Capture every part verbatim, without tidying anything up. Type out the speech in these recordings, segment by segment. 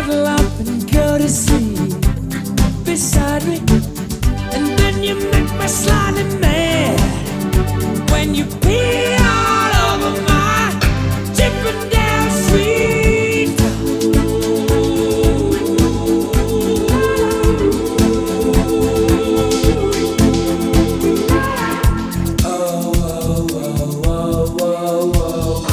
cuddle up and go to sleep beside me, and then you make me slightly mad when you pee all over my Chippendale sweet. Oh, oh, oh, oh, oh, oh.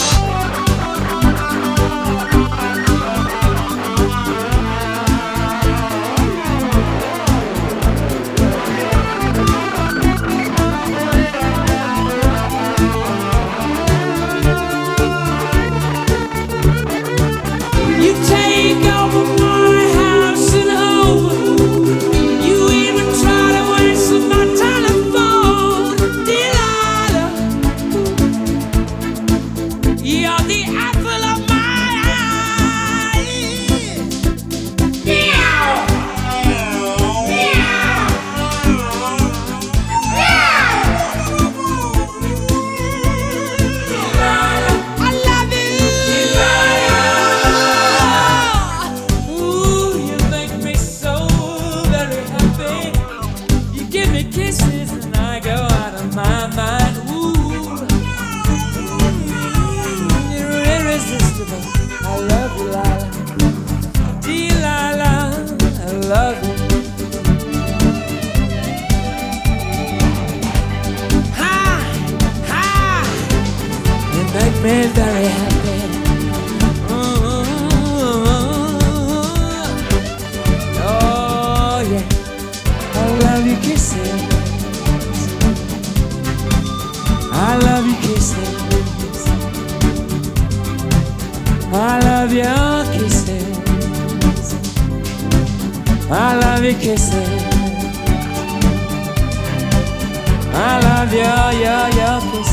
You take over my house and home. You even try to answer my telephone, Delilah. You're the apple of my eye. Meow, meow, meow. Delilah, I love you. Delilah. Ooh, you make me so very happy. You give me kisses and I go out of my mind. Ooh, you're irresistible. I love you, Lila. Delilah, I love you. Ha, ha. You make me very happy. Ooh, oh yeah, I love you kisses. I love you kisses. I love your kisses. I love your kisses. I love your, your, your kisses.